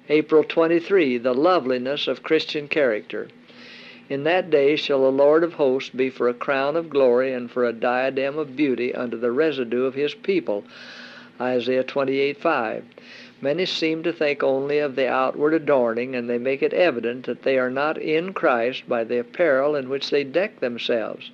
April 23, the loveliness of Christian character. In that day shall the Lord of hosts be for a crown of glory and for a diadem of beauty unto the residue of his people. Isaiah 28:5. Many seem to think only of the outward adorning, and they make it evident that they are not in Christ by the apparel in which they deck themselves.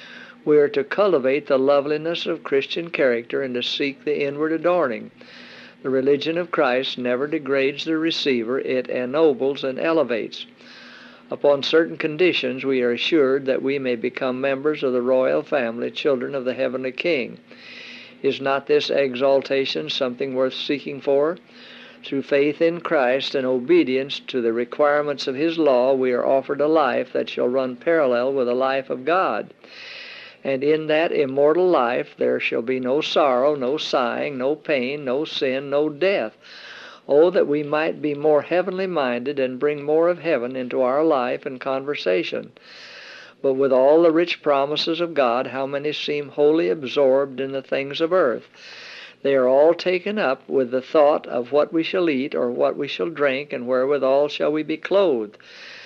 We are to cultivate the loveliness of Christian character and to seek the inward adorning. The religion of Christ never degrades the receiver, it ennobles and elevates. Upon certain conditions we are assured that we may become members of the royal family, children of the heavenly King. Is not this exaltation something worth seeking for? Through faith in Christ and obedience to the requirements of his law, we are offered a life that shall run parallel with the life of God. And in that immortal life there shall be no sorrow, no sighing, no pain, no sin, no death. Oh, that we might be more heavenly minded and bring more of heaven into our life and conversation. But with all the rich promises of God, how many seem wholly absorbed in the things of earth? They are all taken up with the thought of what we shall eat or what we shall drink, and wherewithal shall we be clothed.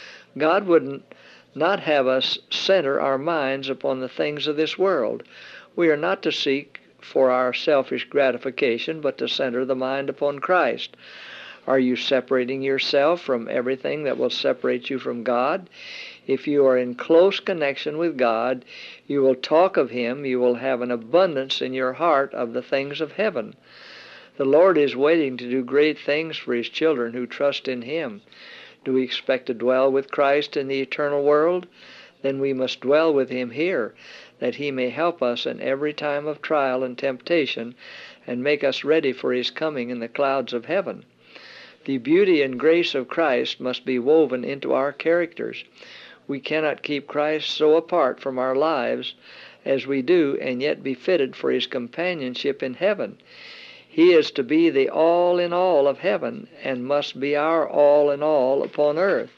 God would not have us center our minds upon the things of this world. We are not to seek for our selfish gratification, but to center the mind upon Christ. Are you separating yourself from everything that will separate you from God? If you are in close connection with God, you will talk of him, you will have an abundance in your heart of the things of heaven. The Lord is waiting to do great things for his children who trust in him. Do we expect to dwell with Christ in the eternal world? Then we must dwell with him here, that he may help us in every time of trial and temptation, and make us ready for his coming in the clouds of heaven. The beauty and grace of Christ must be woven into our characters. We cannot keep Christ so apart from our lives as we do, and yet be fitted for his companionship in heaven. He is to be the all in all of heaven, and must be our all in all upon earth.